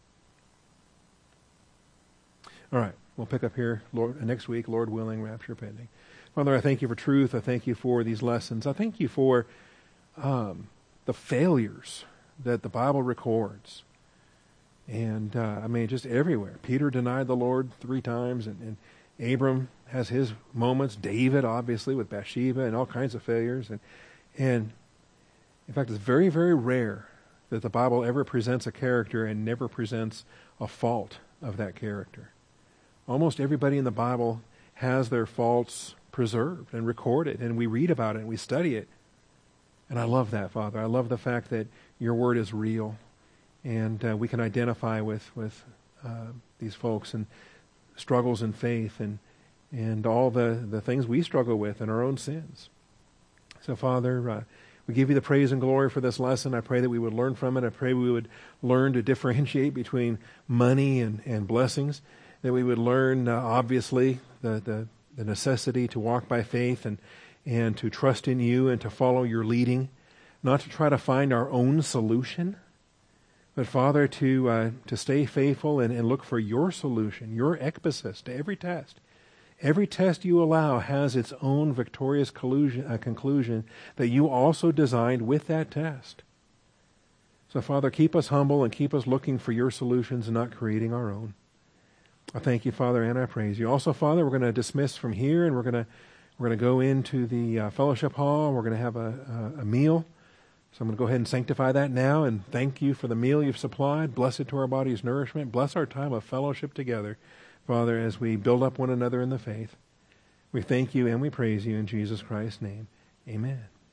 All right, we'll pick up here Lord, next week, Lord willing, rapture pending. Father, I thank you for truth. I thank you for these lessons. I thank you for um, the failures that the Bible records. And, uh, I mean, just everywhere. Peter denied the Lord three times, and, and Abram has his moments. David, obviously, with Bathsheba and all kinds of failures. And, and in fact, it's very, very rare that the Bible ever presents a character and never presents a fault of that character. Almost everybody in the Bible has their faults preserved and recorded, and we read about it and we study it. And I love that, Father. I love the fact that your word is real, and uh, we can identify with with uh, these folks and struggles in faith and and all the, the things we struggle with in our own sins. So, Father, uh, we give you the praise and glory for this lesson. I pray that we would learn from it. I pray we would learn to differentiate between money and, and blessings, that we would learn, uh, obviously, the, the, the necessity to walk by faith and, and to trust in you and to follow your leading, not to try to find our own solution, but, Father, to uh, to stay faithful and, and look for your solution, your ekbasis to every test. Every test you allow has its own victorious collusion, uh, conclusion that you also designed with that test. So, Father, keep us humble and keep us looking for your solutions and not creating our own. I thank you, Father, and I praise you. Also, Father, we're going to dismiss from here, and we're going to we're going to go into the uh, fellowship hall. We're going to have a, a, a meal So I'm going to go ahead and sanctify that now and thank you for the meal you've supplied. Bless it to our body's nourishment. Bless our time of fellowship together, Father, as we build up one another in the faith. We thank you and we praise you in Jesus Christ's name. Amen.